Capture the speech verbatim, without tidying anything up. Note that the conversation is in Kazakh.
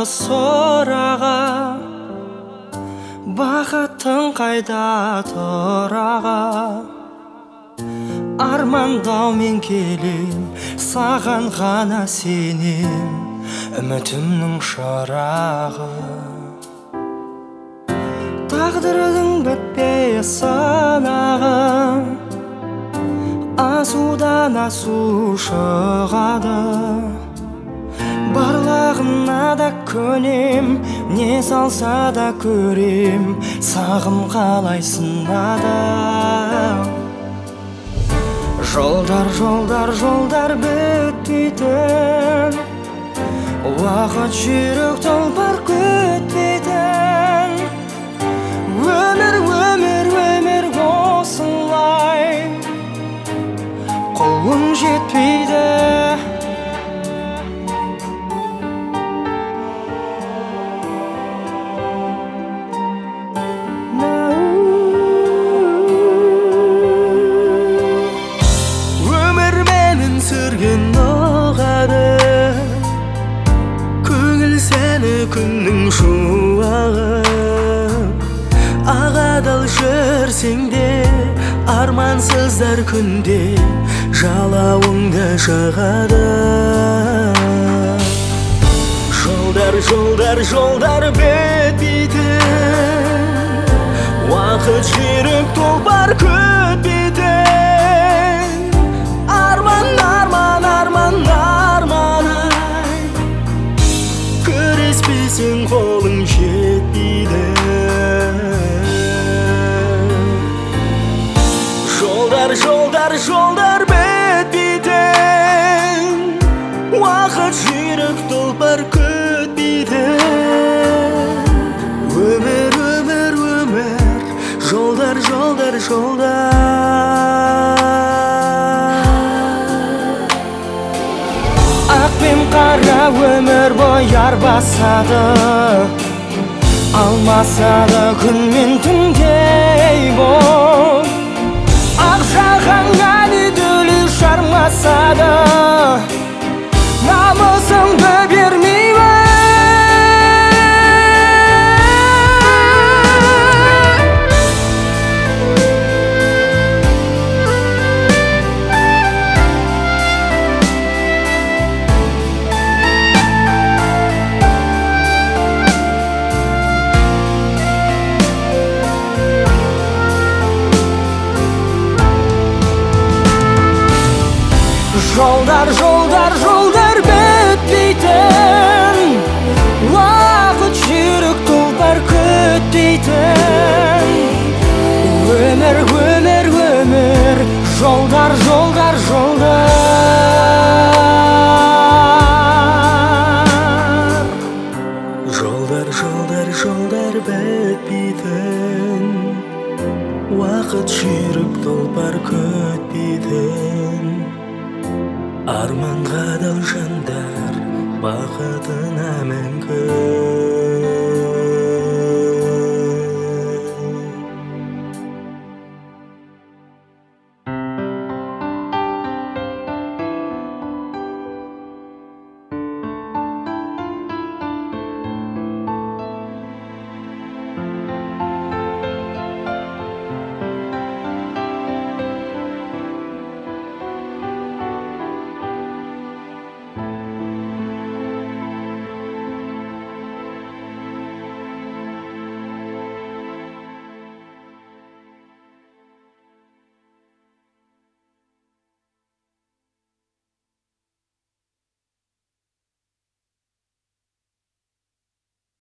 сұраға, бақытың қайда тұраға. Армандаумен келем, саған ғана сенем, үмітімнің шырағы. Тағдырдың бітпес сынағы, асудан асу шығады. Барлығына да көнем, не салса да көрем, сағым қалай сынады. Жолдар, жолдар, жолдар бітпейтін, уақыт жүрек тұлпар күтпейтін. Өмір, өмір, өмір осылай, қолың жетпейді. Өмір менің сүрген оғады, көңіл сәні күннің шуағы. Ағадал жүрсең де, армансыздар күнде жалауыңда шығады. Жолдар, жолдар, жолдар бітпейтін, уақыт жүрек тұлпар күтпейтін. Арман, арман, арман, арман ай, күреспесең қолың жетпейді. Жолдар, жолдар, жолдар бітпейтін, уақыт жүрек тұлпар күтпейтін. Өмір, өмір, өмір, жолдар, жолдар, жолдар. Ақ пен қара өмір бояр басады, алмасады күн мен түндей бол. Ақшағанға дүлі жармасады, намысыңды бермеймін. Жолдар, жолдар, жолдар бітпейтін, уақыт жүрек тұлпар күтпейтін. Өмір, өмір, өмір, жолдар, жолдар, жолдар. Жолдар, жолдар, жолдар бітпейтін, уақыт жүрек тұлпар күтпейтін. Арманға дал жандар, бақытына мәңгі.